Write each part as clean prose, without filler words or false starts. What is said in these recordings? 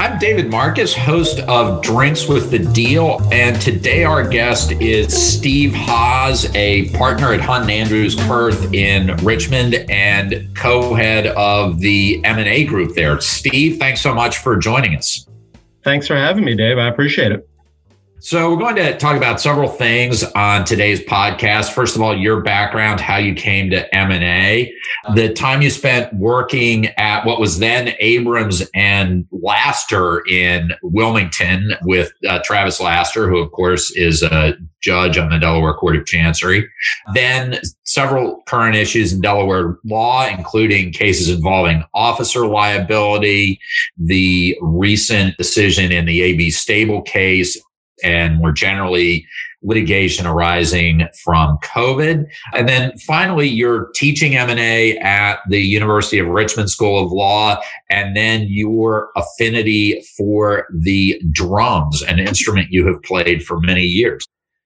I'm David Marcus, host of Drinks with the Deal, and today our guest is Steve Haas, a partner at Hunt Andrews Kurth in Richmond and co-head of the M&A group there. Steve, thanks so much for joining us. Thanks for having me, Dave. I appreciate it. So we're going to talk about several things on today's podcast. First of all, your background, how you came to M&A, the time you spent working at what was then Abrams and Laster in Wilmington with Travis Laster, who of course is a judge on the Delaware Court of Chancery. Then several current issues in Delaware law, including cases involving officer liability, the recent decision in the AB Stable case, and more generally, litigation arising from COVID. And then finally, you're teaching M&A at the University of Richmond School of Law, and then your affinity for the drums, an instrument you have played for many years.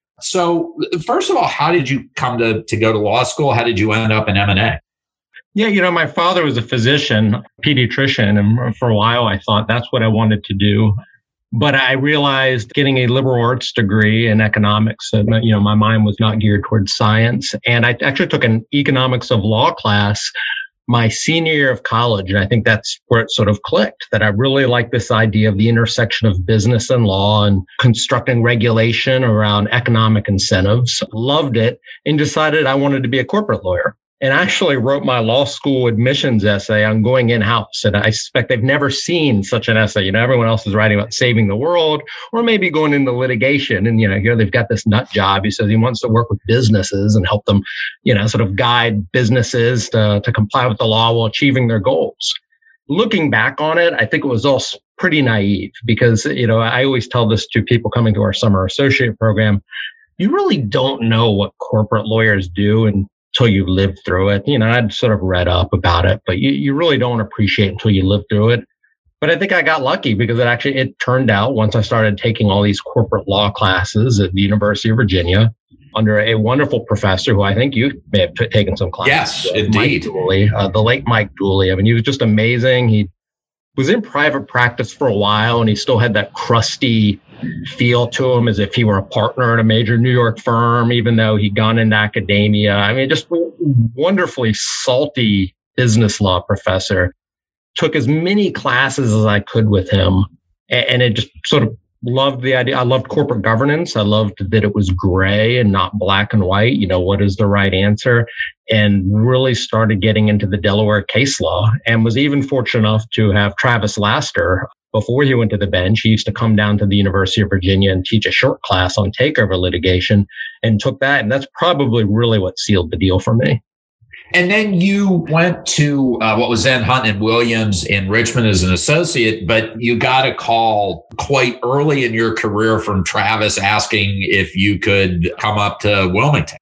So first of all, how did you come to go to law school? How did you end up in M&A? Yeah, my father was a physician, pediatrician, and for a while I thought that's what I wanted to do. But I realized getting a liberal arts degree in economics, my mind was not geared towards science. And I actually took an economics of law class my senior year of college. And I think that's where it sort of clicked, that I really like this idea of the intersection of business and law and constructing regulation around economic incentives. Loved it and decided I wanted to be a corporate lawyer. And I actually wrote my law school admissions essay on going in-house. And I suspect they've never seen such an essay. Everyone else is writing about saving the world or maybe going into litigation. And, here they've got this nut job. He says he wants to work with businesses and help them, sort of guide businesses to comply with the law while achieving their goals. Looking back on it, I think it was all pretty naive because, I always tell this to people coming to our summer associate program. You really don't know what corporate lawyers do until you live through it. I'd sort of read up about it, but you really don't appreciate it until you live through it. But I think I got lucky because it turned out once I started taking all these corporate law classes at the University of Virginia under a wonderful professor who I think you may have taken some classes. Yes, indeed. Mike Dooley, the late Mike Dooley. I mean, he was just amazing. He was in private practice for a while and he still had that crusty feel to him as if he were a partner at a major New York firm, even though he'd gone into academia. I mean, just wonderfully salty business law professor. Took as many classes as I could with him. And it just sort of loved the idea. I loved corporate governance. I loved that it was gray and not black and white. What is the right answer? And really started getting into the Delaware case law and was even fortunate enough to have Travis Laster. Before he went to the bench, he used to come down to the University of Virginia and teach a short class on takeover litigation and took that. And that's probably really what sealed the deal for me. And then you went to what was then Hunt and Williams in Richmond as an associate, but you got a call quite early in your career from Travis asking if you could come up to Wilmington.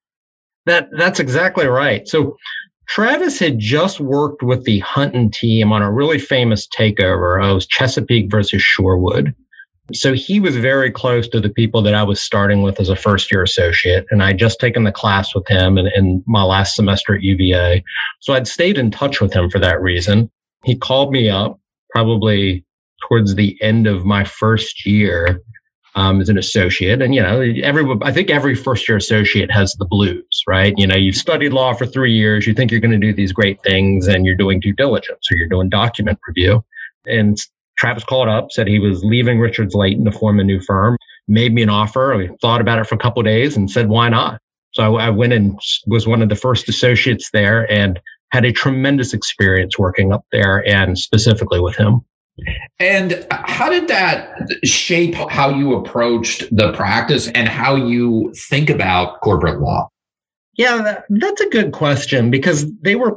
That's exactly right. So Travis had just worked with the Hunton team on a really famous takeover. It was Chesapeake versus Shorewood. So he was very close to the people that I was starting with as a first-year associate, and I'd just taken the class with him in my last semester at UVA. So I'd stayed in touch with him for that reason. He called me up probably towards the end of my first year as an associate. And, I think every first-year associate has the blues, right? You've studied law for 3 years. You think you're going to do these great things, and you're doing due diligence or you're doing document review. And Travis called up, said he was leaving Richards Layton to form a new firm, made me an offer. I thought about it for a couple of days and said, why not? So I went and was one of the first associates there and had a tremendous experience working up there and specifically with him. And how did that shape how you approached the practice and how you think about corporate law? Yeah, that's a good question because they were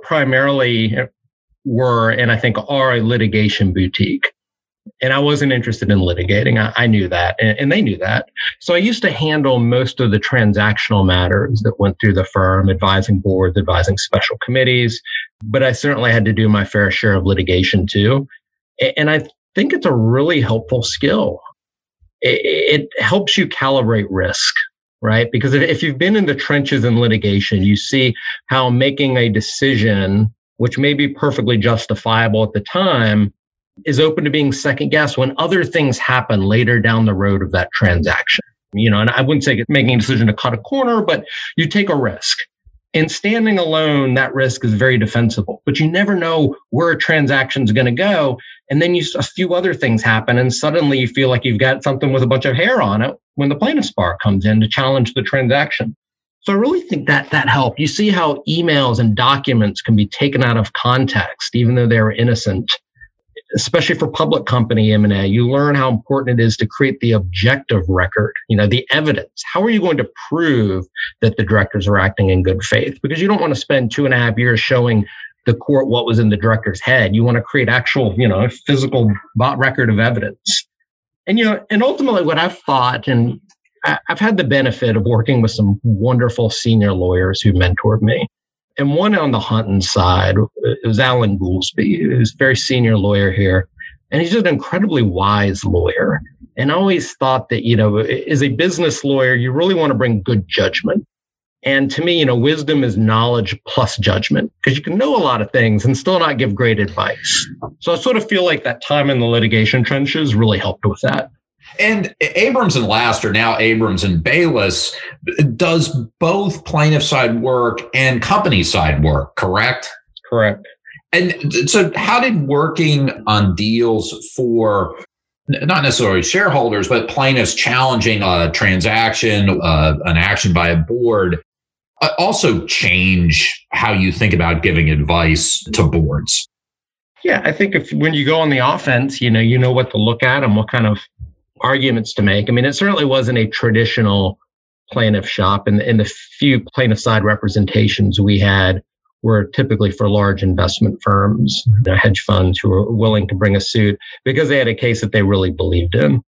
and I think are a litigation boutique. And I wasn't interested in litigating. I knew that, and they knew that. So I used to handle most of the transactional matters that went through the firm, advising boards, advising special committees. But I certainly had to do my fair share of litigation too. And I think it's a really helpful skill. It helps you calibrate risk, right? Because if you've been in the trenches in litigation, you see how making a decision, which may be perfectly justifiable at the time, is open to being second guessed when other things happen later down the road of that transaction. And I wouldn't say making a decision to cut a corner, but you take a risk. And standing alone, that risk is very defensible, but you never know where a transaction is going to go. And then a few other things happen, and suddenly you feel like you've got something with a bunch of hair on it when the plaintiff's bar comes in to challenge the transaction. So I really think that helped. You see how emails and documents can be taken out of context, even though they were innocent. Especially for public company M&A, you learn how important it is to create the objective record, the evidence. How are you going to prove that the directors are acting in good faith? Because you don't want to spend 2.5 years showing the court what was in the director's head. You want to create actual, physical record of evidence. And, and ultimately what I've thought, and I've had the benefit of working with some wonderful senior lawyers who mentored me. And one on the Hunton side, it was Alan Goolsby, who's a very senior lawyer here. And he's just an incredibly wise lawyer. And I always thought that, as a business lawyer, you really want to bring good judgment. And to me, wisdom is knowledge plus judgment, because you can know a lot of things and still not give great advice. So I sort of feel like that time in the litigation trenches really helped with that. And Abrams and Laster, now Abrams and Bayless, does both plaintiff side work and company side work, correct? Correct. And so how did working on deals for not necessarily shareholders, but plaintiffs challenging a transaction, an action by a board, also change how you think about giving advice to boards? Yeah, I think when you go on the offense, you know what to look at and what kind of arguments to make. I mean, it certainly wasn't a traditional plaintiff shop, and the few plaintiff side representations we had were typically for large investment firms, hedge funds who were willing to bring a suit because they had a case that they really believed in.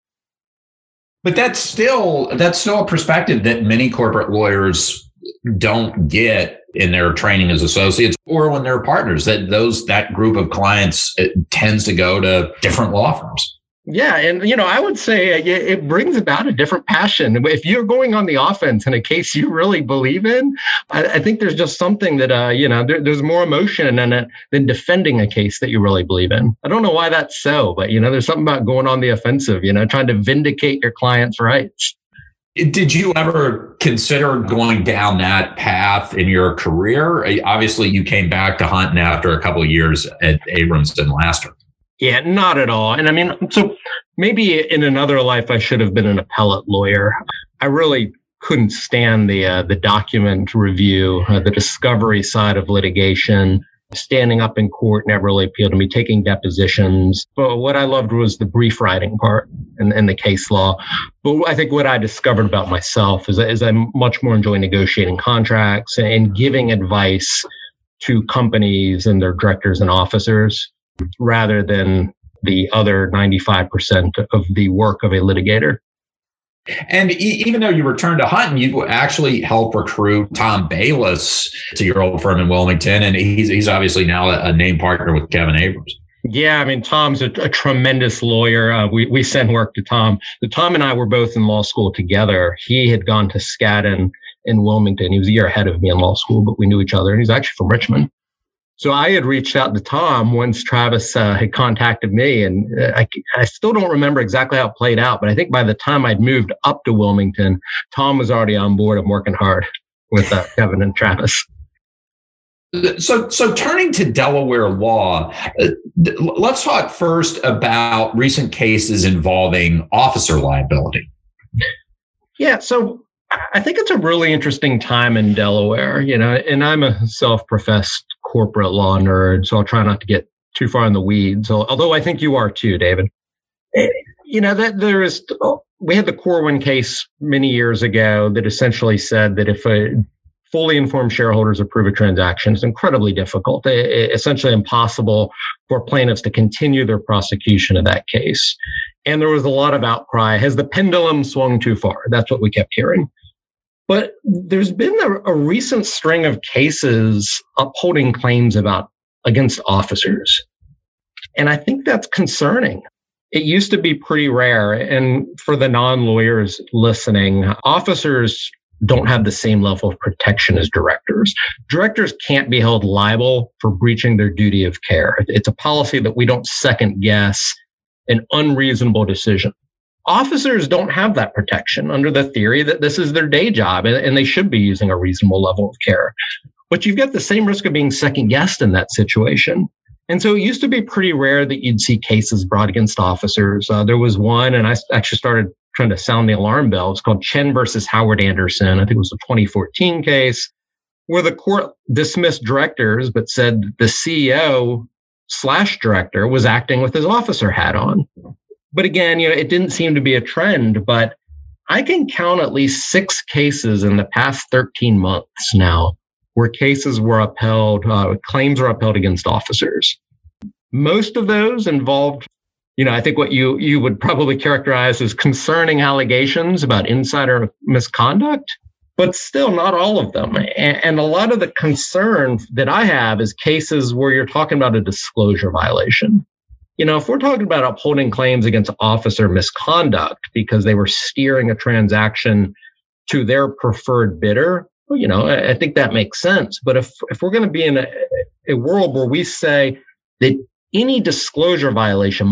But that's still a perspective that many corporate lawyers don't get in their training as associates or when they're partners, that group of clients tends to go to different law firms. Yeah. And, I would say it brings about a different passion. If you're going on the offense in a case you really believe in, I think there's just something that, there's more emotion in it than defending a case that you really believe in. I don't know why that's so, but, there's something about going on the offensive, trying to vindicate your client's rights. Did you ever consider going down that path in your career? Obviously, you came back to Hunton after a couple of years at Abrams and Laster. Yeah, not at all. And I mean, so maybe in another life, I should have been an appellate lawyer. I really couldn't stand the document review, the discovery side of litigation. Standing up in court never really appealed to me, taking depositions. But what I loved was the brief writing part and the case law. But I think what I discovered about myself is I much more enjoy negotiating contracts and giving advice to companies and their directors and officers, rather than the other 95% of the work of a litigator. And even though you returned to Hunton, you actually helped recruit Tom Bayless to your old firm in Wilmington, and he's obviously now a named partner with Kevin Abrams. Yeah, I mean, Tom's a tremendous lawyer. We send work to Tom. So Tom and I were both in law school together. He had gone to Skadden in Wilmington. He was a year ahead of me in law school, but we knew each other. And he's actually from Richmond. So I had reached out to Tom once Travis had contacted me, and I still don't remember exactly how it played out, but I think by the time I'd moved up to Wilmington, Tom was already on board and working hard with Kevin and Travis. So turning to Delaware law, let's talk first about recent cases involving officer liability. Yeah, so I think it's a really interesting time in Delaware, and I'm a self-professed corporate law nerd, so I'll try not to get too far in the weeds, although I think you are too, David. We had the Corwin case many years ago that essentially said that if fully informed shareholders approve a transaction, it's incredibly difficult, essentially impossible for plaintiffs to continue their prosecution of that case. And there was a lot of outcry. Has the pendulum swung too far? That's what we kept hearing. But there's been a recent string of cases upholding claims against officers. And I think that's concerning. It used to be pretty rare. And for the non-lawyers listening, officers don't have the same level of protection as directors. Directors can't be held liable for breaching their duty of care. It's a policy that we don't second guess an unreasonable decision. Officers don't have that protection under the theory that this is their day job and they should be using a reasonable level of care. But you've got the same risk of being second guessed in that situation. And so it used to be pretty rare that you'd see cases brought against officers. There was one, and I actually started trying to sound the alarm bell. It's called Chen versus Howard Anderson. I think it was a 2014 case where the court dismissed directors, but said the CEO/director was acting with his officer hat on. But again, it didn't seem to be a trend, but I can count at least 6 cases in the past 13 months now where cases were upheld, claims were upheld against officers. Most of those involved, I think what you would probably characterize as concerning allegations about insider misconduct, but still not all of them. And a lot of the concern that I have is cases where you're talking about a disclosure violation. If we're talking about upholding claims against officer misconduct because they were steering a transaction to their preferred bidder, I think that makes sense. But if we're going to be in a world where we say that any disclosure violation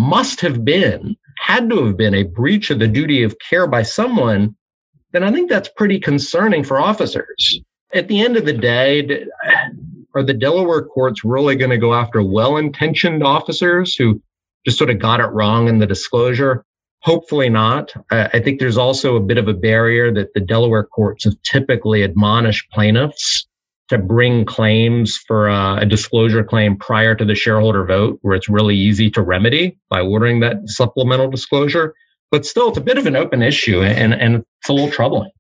had to have been a breach of the duty of care by someone, then I think that's pretty concerning for officers. At the end of the day, are the Delaware courts really going to go after well-intentioned officers who just sort of got it wrong in the disclosure? Hopefully not. I think there's also a bit of a barrier that the Delaware courts have typically admonished plaintiffs to bring claims for a disclosure claim prior to the shareholder vote, where it's really easy to remedy by ordering that supplemental disclosure. But still, it's a bit of an open issue, and it's a little troubling.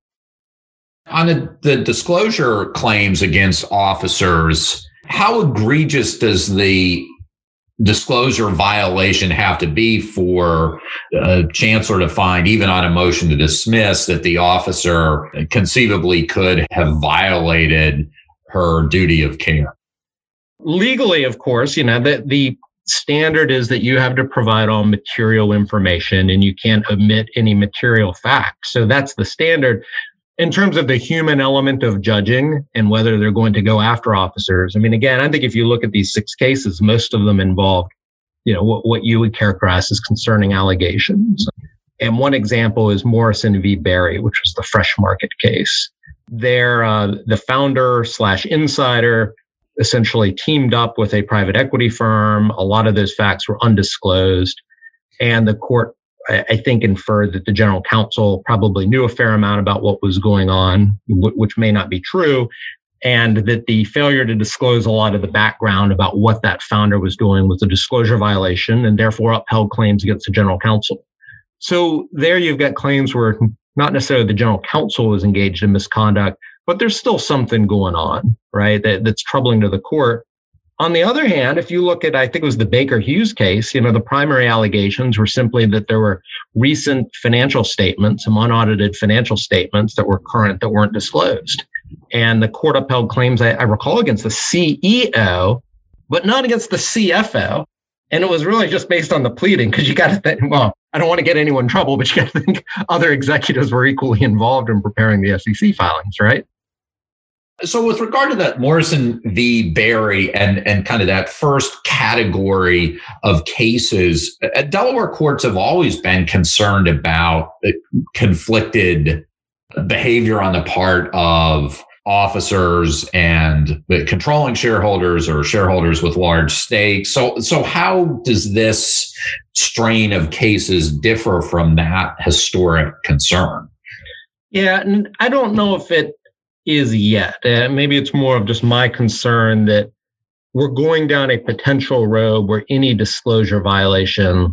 On the disclosure claims against officers, how egregious does the disclosure violation have to be for a chancellor to find, even on a motion to dismiss, that the officer conceivably could have violated her duty of care? Legally, of course, the standard is that you have to provide all material information and you can't omit any material facts. So that's the standard. In terms of the human element of judging and whether they're going to go after officers, again, I think if you look at these 6 cases, most of them involved, what you would characterize as concerning allegations. And one example is Morrison v. Berry, which was the Fresh Market case. There, the founder/insider essentially teamed up with a private equity firm. A lot of those facts were undisclosed, and the court, I think, inferred that the general counsel probably knew a fair amount about what was going on, which may not be true, and that the failure to disclose a lot of the background about what that founder was doing was a disclosure violation, and therefore upheld claims against the general counsel. So there you've got claims where not necessarily the general counsel was engaged in misconduct, but there's still something going on, right, that's troubling to the court. On the other hand, if you look at, I think it was the Baker Hughes case, the primary allegations were simply that there were recent financial statements, some unaudited financial statements that were current that weren't disclosed. And the court upheld claims, I recall, against the CEO, but not against the CFO. And it was really just based on the pleading, because you got to think, well, I don't want to get anyone in trouble, but you got to think other executives were equally involved in preparing the SEC filings, right? So with regard to that Morrison v. Berry and kind of that first category of cases, Delaware courts have always been concerned about conflicted behavior on the part of officers and the controlling shareholders or shareholders with large stakes. So how does this strain of cases differ from that historic concern? Yeah, and I don't know if it is yet. Maybe it's more of just my concern that we're going down a potential road where any disclosure violation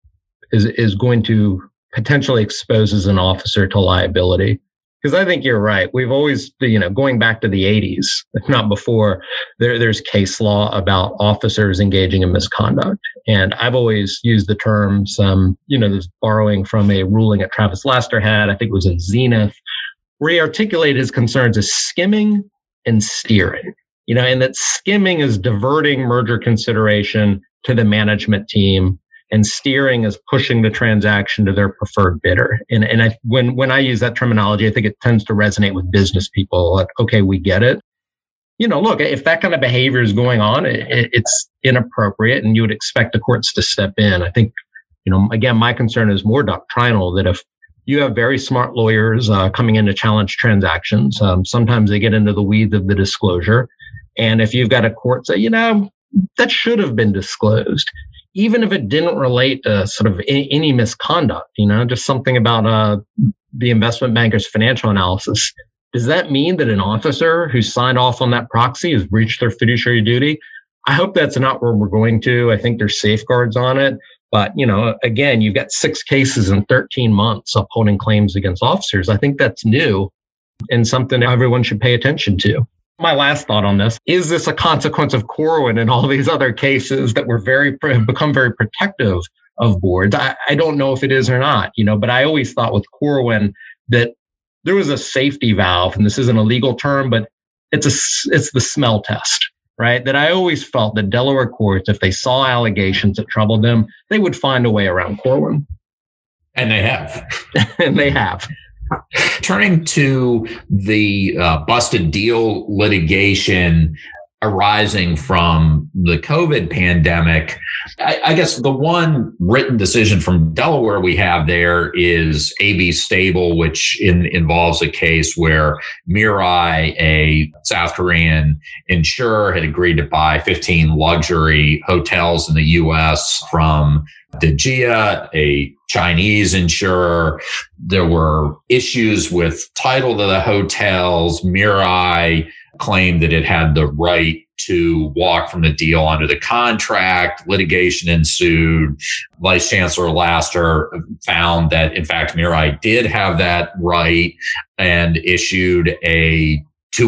is going to potentially exposes an officer to liability. Because I think you're right. We've always, going back to the 80s, if not before, there's case law about officers engaging in misconduct. And I've always used the terms, this borrowing from a ruling that Travis Laster had, I think it was in Zenith, where he articulated his concerns as skimming and steering, and that skimming is diverting merger consideration to the management team, and steering is pushing the transaction to their preferred bidder. And when I use that terminology, I think it tends to resonate with business people. Like, okay, we get it. Look, if that kind of behavior is going on, it's inappropriate, and you would expect the courts to step in. I think, again, my concern is more doctrinal, that if you have very smart lawyers coming in to challenge transactions, sometimes they get into the weeds of the disclosure. And if you've got a court say, that should have been disclosed, even if it didn't relate to sort of any misconduct, just something about the investment banker's financial analysis. Does that mean that an officer who signed off on that proxy has breached their fiduciary duty? I hope that's not where we're going to. I think there's safeguards on it. But, again, you've got 6 cases in 13 months upholding claims against officers. I think that's new and something everyone should pay attention to. My last thought on this, is this a consequence of Corwin and all these other cases that have become very protective of boards? I don't know if it is or not, but I always thought with Corwin that there was a safety valve, and this isn't a legal term, but it's the smell test, right? That I always felt that Delaware courts, if they saw allegations that troubled them, they would find a way around Corwin. And they have. And they have. Turning to the busted deal litigation arising from the COVID pandemic, I guess the one written decision from Delaware we have there is AB Stable, which involves a case where Mirai, a South Korean insurer, had agreed to buy 15 luxury hotels in the U.S. from DeGia, a Chinese insurer. There were issues with title to the hotels. Mirai claimed that it had the right to walk from the deal under the contract. Litigation ensued. Vice Chancellor Laster found that, in fact, Mirai did have that right and issued a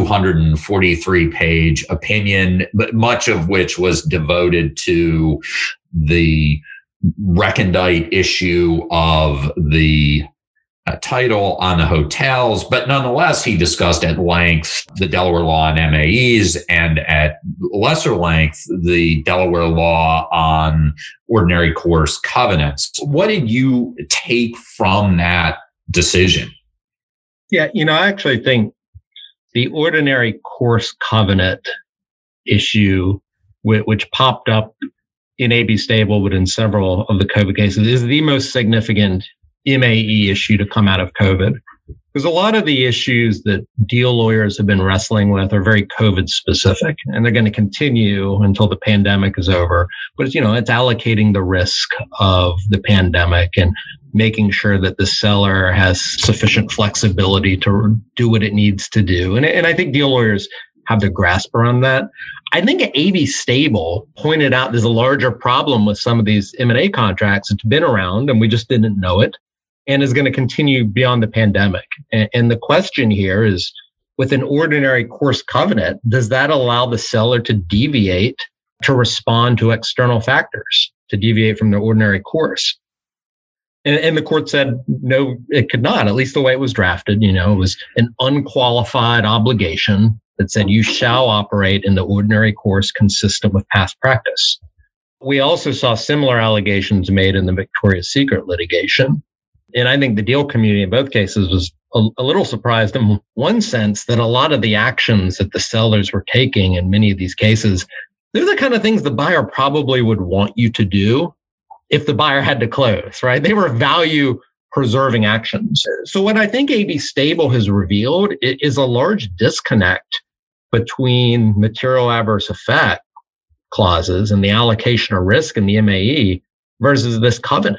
243-page opinion, but much of which was devoted to the recondite issue of the title on the hotels. But nonetheless, he discussed at length the Delaware law on MAEs and at lesser length the Delaware law on ordinary course covenants. What did you take from that decision? Yeah, I actually think the ordinary course covenant issue, which popped up in AB Stable, but in several of the COVID cases, is the most significant MAE issue to come out of COVID. Because a lot of the issues that deal lawyers have been wrestling with are very COVID specific, and they're going to continue until the pandemic is over. But it's allocating the risk of the pandemic and making sure that the seller has sufficient flexibility to do what it needs to do. And I think deal lawyers have their grasp around that. I think AB Stable pointed out there's a larger problem with some of these M&A contracts. It's been around and we just didn't know it, and is going to continue beyond the pandemic. And the question here is, with an ordinary course covenant, does that allow the seller to deviate to respond to external factors, to deviate from their ordinary course? And the court said, no, it could not, at least the way it was drafted. It was an unqualified obligation that said you shall operate in the ordinary course consistent with past practice. We also saw similar allegations made in the Victoria's Secret litigation. And I think the deal community in both cases was a little surprised in one sense that a lot of the actions that the sellers were taking in many of these cases, they're the kind of things the buyer probably would want you to do if the buyer had to close, right? They were value preserving actions. So what I think AB Stable has revealed is a large disconnect between material adverse effect clauses and the allocation of risk in the MAE versus this covenant.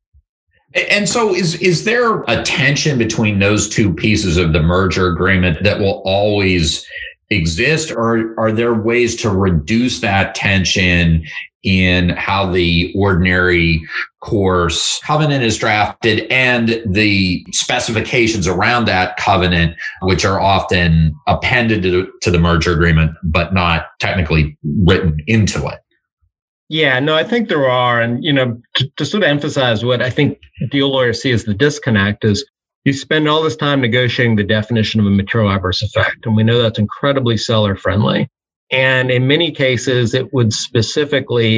And so is there a tension between those two pieces of the merger agreement that will always exist, or are there ways to reduce that tension in how the ordinary course covenant is drafted and the specifications around that covenant, which are often appended to the merger agreement, but not technically written into it? Yeah, no, I think there are. And, to sort of emphasize what I think deal lawyers see as the disconnect is you spend all this time negotiating the definition of a material adverse effect. And we know that's incredibly seller friendly. And in many cases, it would specifically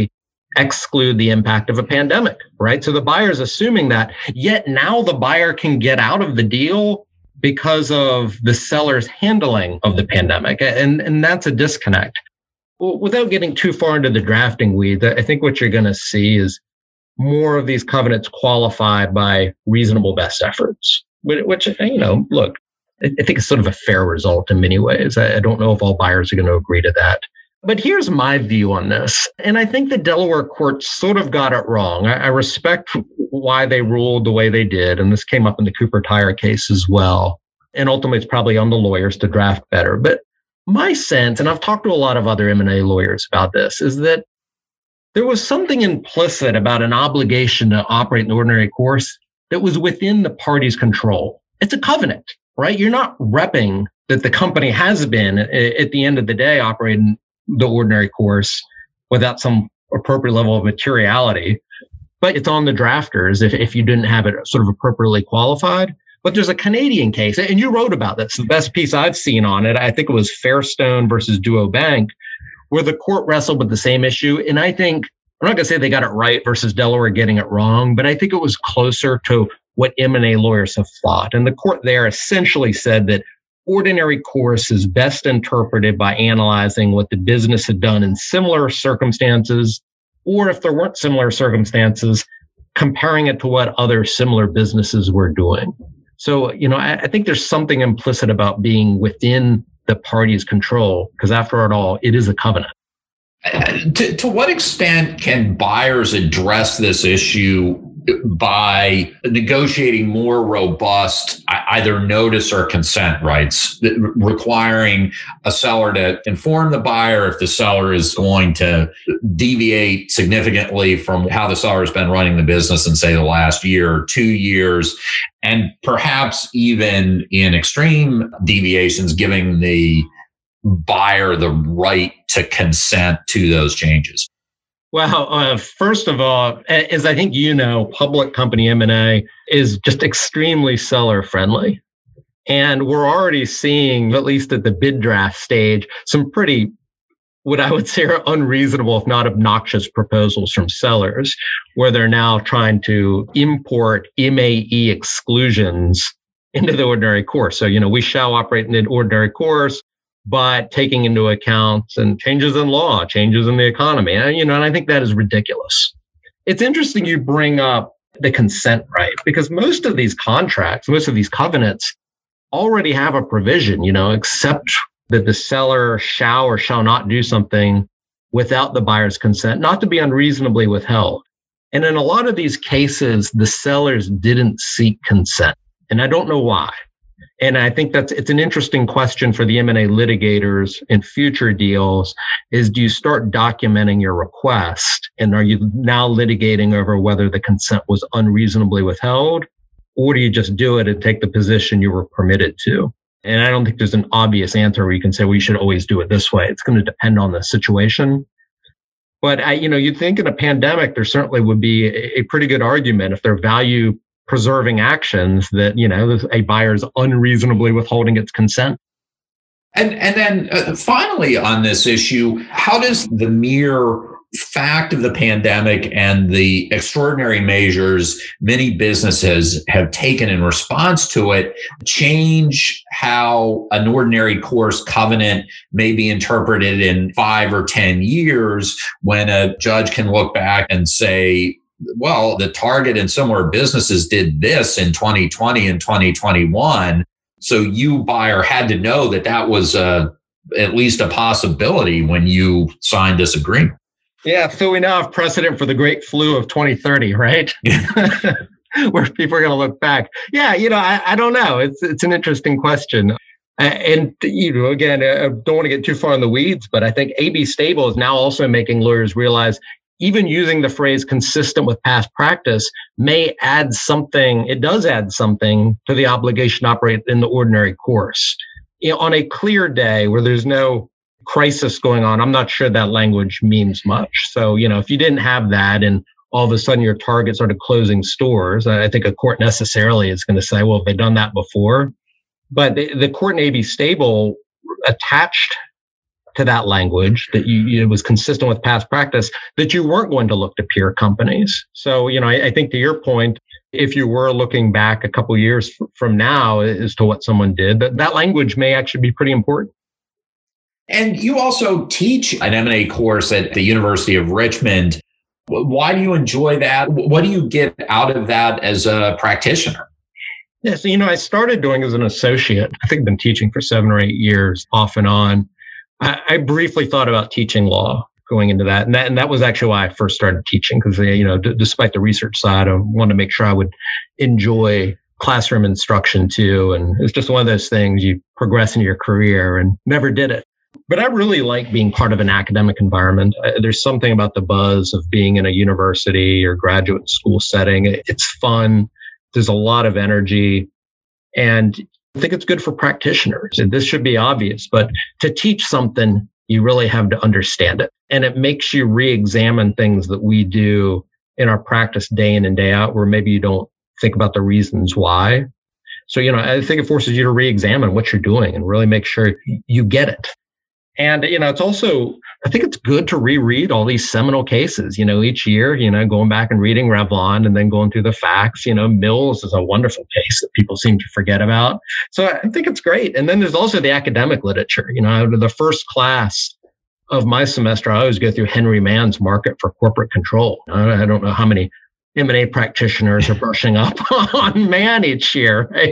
exclude the impact of a pandemic, right? So the buyer's assuming that, yet now the buyer can get out of the deal because of the seller's handling of the pandemic. And that's a disconnect. Well, without getting too far into the drafting weeds, I think what you're going to see is more of these covenants qualified by reasonable best efforts, which, look, I think it's sort of a fair result in many ways. I don't know if all buyers are going to agree to that. But here's my view on this. And I think the Delaware court sort of got it wrong. I respect why they ruled the way they did. And this came up in the Cooper Tire case as well. And ultimately, it's probably on the lawyers to draft better. But my sense, and I've talked to a lot of other M&A lawyers about this, is that there was something implicit about an obligation to operate in the ordinary course that was within the party's control. It's a covenant, right? You're not repping that the company has been, at the end of the day, operating the ordinary course without some appropriate level of materiality, but it's on the drafters if you didn't have it sort of appropriately qualified. But there's a Canadian case, and you wrote about this. The best piece I've seen on it, I think it was Fairstone versus Duo Bank, where the court wrestled with the same issue. And I think, I'm not going to say they got it right versus Delaware getting it wrong, but I think it was closer to what M&A lawyers have thought. And the court there essentially said that ordinary course is best interpreted by analyzing what the business had done in similar circumstances, or if there weren't similar circumstances, comparing it to what other similar businesses were doing. So, I think there's something implicit about being within the party's control, because after all, it is a covenant. To what extent can buyers address this issue by negotiating more robust either notice or consent rights, requiring a seller to inform the buyer if the seller is going to deviate significantly from how the seller has been running the business in, say, the last year or 2 years, and perhaps even in extreme deviations, giving the buyer the right to consent to those changes? Well, first of all, as I think public company M&A is just extremely seller friendly. And we're already seeing, at least at the bid draft stage, some pretty, what I would say are unreasonable, if not obnoxious proposals from sellers, where they're now trying to import MAE exclusions into the ordinary course. So, we shall operate in the ordinary course, but taking into account and changes in law, changes in the economy. And I think that is ridiculous. It's interesting you bring up the consent right, because most of these contracts, most of these covenants already have a provision, except that the seller shall or shall not do something without the buyer's consent, not to be unreasonably withheld. And in a lot of these cases, the sellers didn't seek consent. And I don't know why. And I think it's an interesting question for the M&A litigators in future deals is, do you start documenting your request? And are you now litigating over whether the consent was unreasonably withheld? Or do you just do it and take the position you were permitted to? And I don't think there's an obvious answer where you can say, we should always do it this way. It's going to depend on the situation. But you'd think in a pandemic, there certainly would be a pretty good argument if they're value preserving actions that, a buyer is unreasonably withholding its consent. And then finally on this issue, how does the mere fact of the pandemic and the extraordinary measures many businesses have taken in response to it change how an ordinary course covenant may be interpreted in 5 or 10 years, when a judge can look back and say, well, the Target and similar businesses did this in 2020 and 2021. So you, buyer, had to know that was at least a possibility when you signed this agreement. Yeah, so we now have precedent for the great flu of 2030, right? Where people are going to look back. Yeah, I don't know. It's an interesting question. And, again, I don't want to get too far in the weeds, but I think AB Stable is now also making lawyers realize even using the phrase consistent with past practice may add something. It does add something to the obligation to operate in the ordinary course. On a clear day where there's no crisis going on, I'm not sure that language means much. So, if you didn't have that and all of a sudden your Target started closing stores, I think a court necessarily is going to say, well, they've done that before. But the court in AB Stable attached to that language, that it was consistent with past practice, that you weren't going to look to peer companies. So, I think to your point, if you were looking back a couple of years from now as to what someone did, that language may actually be pretty important. And you also teach an M&A course at the University of Richmond. Why do you enjoy that? What do you get out of that as a practitioner? Yeah, so, I started doing as an associate. I think I've been teaching for 7 or 8 years off and on. I briefly thought about teaching law going into that. And that was actually why I first started teaching, because, despite the research side, I wanted to make sure I would enjoy classroom instruction too. And it's just one of those things you progress in your career, and never did it. But I really like being part of an academic environment. There's something about the buzz of being in a university or graduate school setting. It's fun. There's a lot of energy. And I think it's good for practitioners. And this should be obvious, but to teach something, you really have to understand it. And it makes you re-examine things that we do in our practice day in and day out, where maybe you don't think about the reasons why. So, I think it forces you to re-examine what you're doing and really make sure you get it. And, it's also, I think it's good to reread all these seminal cases, each year, going back and reading Revlon and then going through the facts. Mills is a wonderful case that people seem to forget about. So I think it's great. And then there's also the academic literature. The first class of my semester, I always go through Henry Mann's Market for Corporate Control. I don't know how many M&A practitioners are brushing up on Mann each year, right?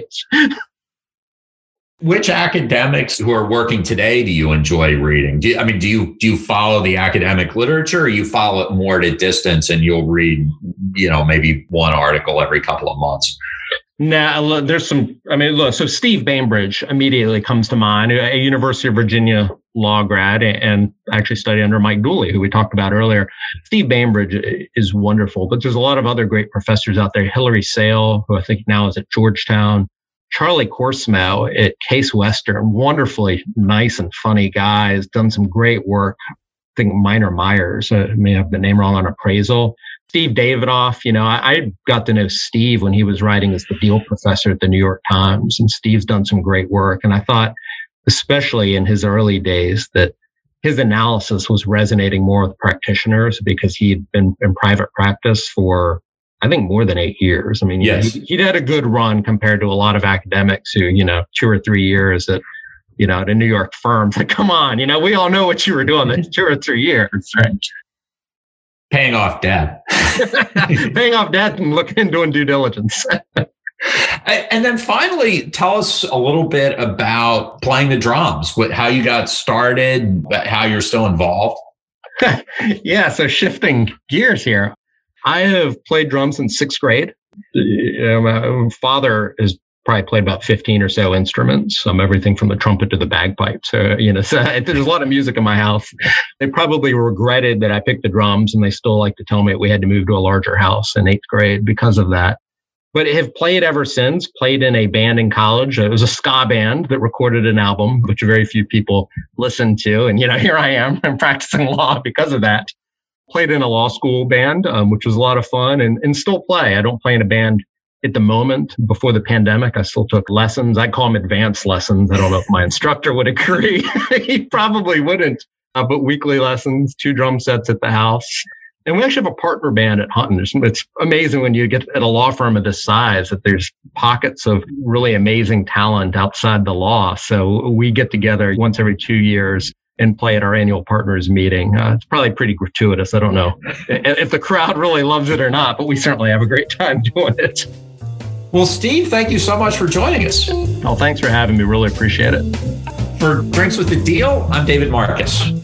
Which academics who are working today do you enjoy reading? Do you follow the academic literature, or you follow it more at a distance and you'll read, maybe one article every couple of months? Nah, there's some, so Steve Bainbridge immediately comes to mind, a University of Virginia law grad, and actually studied under Mike Dooley, who we talked about earlier. Steve Bainbridge is wonderful, but there's a lot of other great professors out there. Hilary Sale, who I think now is at Georgetown. Charlie Korsmo at Case Western, wonderfully nice and funny guy, has done some great work. I think Minor Myers, may have the name wrong on appraisal. Steve Davidoff, I got to know Steve when he was writing as the deal professor at the New York Times, and Steve's done some great work. And I thought, especially in his early days, that his analysis was resonating more with practitioners because he'd been in private practice for, I think, more than 8 years. Yes. He'd had a good run compared to a lot of academics who, 2 or 3 years at, at a New York firm. Like, come on, we all know what you were doing in 2 or 3 years, right? Paying off debt. Paying off debt and doing due diligence. And then finally, tell us a little bit about playing the drums, how you got started, how you're still involved. Yeah, so shifting gears here. I have played drums in 6th grade. My father has probably played about 15 or so instruments, everything from the trumpet to the bagpipe. So, so there's a lot of music in my house. They probably regretted that I picked the drums, and they still like to tell me that we had to move to a larger house in 8th grade because of that. But have played ever since, played in a band in college. It was a ska band that recorded an album, which very few people listened to. And, here I am, I'm practicing law because of that. Played in a law school band, which was a lot of fun, and still play. I don't play in a band at the moment. Before the pandemic, I still took lessons. I call them advanced lessons. I don't know if my instructor would agree. He probably wouldn't. But weekly lessons, 2 drum sets at the house. And we actually have a partner band at Hutton. It's amazing when you get at a law firm of this size that there's pockets of really amazing talent outside the law. So we get together once every 2 years and play at our annual partners meeting. It's probably pretty gratuitous. I don't know if the crowd really loves it or not, but we certainly have a great time doing it. Well, Steve, thank you so much for joining us. Oh, thanks for having me. Really appreciate it. For Drinks with the Deal, I'm David Marcus.